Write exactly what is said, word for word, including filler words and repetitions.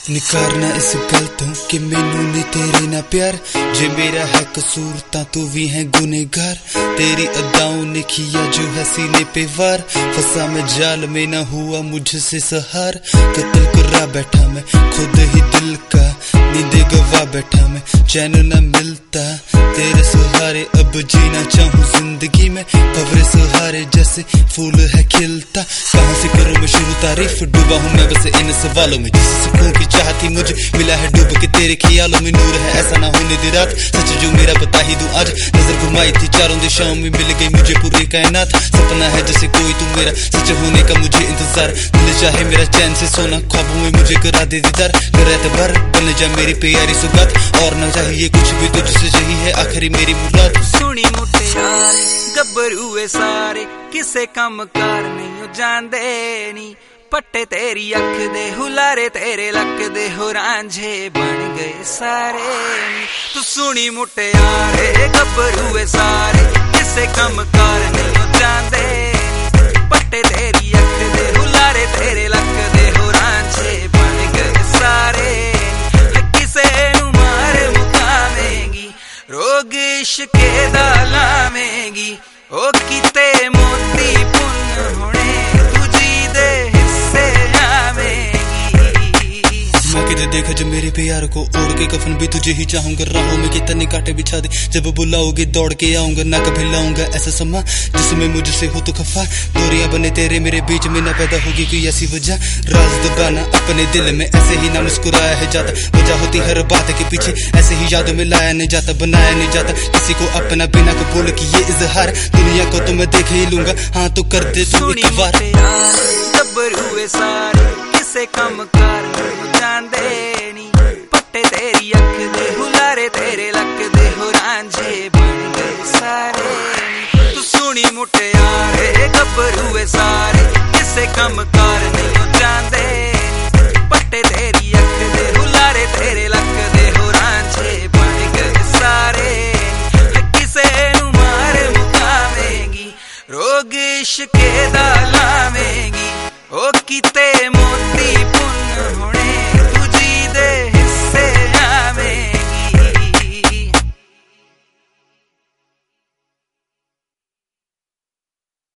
निकारना इस गल तो कि मैनू नहीं तेरे ना प्यार, जे मेरा है कसूर ता तू भी है गुनेगार। तेरी अदाओं ने किया जो है सीने पे वार, फंसा मैं जाल में ना हुआ मुझसे सहार। कत्ल करा बैठा मैं खुद ही दिल का, नींदे गवा बैठा मैं चैन न मिलता। तेरे सहारे अब जीना चाहूँ जिंदगी में, भवरे सहारे जैसे फूल है खिलता। कहाँ से करूँ मैं शुरू तारीफ, डूबा हूँ मैं बस इन सवालों में। जिस सुकून की चाहती मुझे मिला है डूब के तेरे ख्यालों में। नूर है ऐसा ना होने दे रात, सच जो मेरा बता ही दूं आज। नजर घुमाई थी चारों दिशाओं में, मिल गई मुझे पूरी कायनात। सपना है जैसे कोई तू मेरा, सच होने का मुझे इंतजार। दिल चाहे मेरा चैन से सोना, ख्वाबों में मुझे करा दे दीदार। कर एतबार बन जा मेरी प्यारी सुगात, और न चाहिए कुछ भी तुझसे यही है आखिरी मेरी मुराद। सुनी मुटियारे गब्बरू सारे किसे कम कार नहीं जांदे नी, पट्टे तेरी अख दे हुलारे तेरे लक दे हो रांझे बन गए सारे। तू सुनी मुटियारे गब्बरू सारे किसे कम कार नहीं जांदे नी, पट्टे तेरी अख दे हुलारे तेरे लक दे हो रांझे बन गए सारे। किसे नू मार मुकावेंगी रोग इश्के दा लावेंगी, ओ किते मोती पुन होने तुझी दे हिस्से आवेंगी। मौके देखा जब मेरे प्यार को ओढ़ के कफन भी तुझे ही चाहूंगा। राहों में कितने कांटे बिछा दे, जब बुलाओगे दौड़ के आऊंगा। ना कभी लाऊंगा ऐसा समा जिसमें मुझसे हो तो खफा, दूरियां बने तेरे मेरे बीच में ना पैदा होगी कोई ऐसी वजह। राज दबाना अपने दिल में ऐसे ही ना मुस्कुराया है जाता, वजह होती हर बात के पीछे ऐसे ही यादों में लाया नहीं जाता, बनाया नहीं जाता किसी को अपना बिना कबूल किए इजहार। दुनिया को तो मैं देख ही लूंगा, हाँ तो कर दे तू एक बार। गब्बरू सारे किसे कम कार जांदे नी, पट्टे तेरी अख दे हुलारे तेरे लक दे हो रांझे बन गए सारे। तू सुनी मुटियारे गब्बरू सारे किसे कम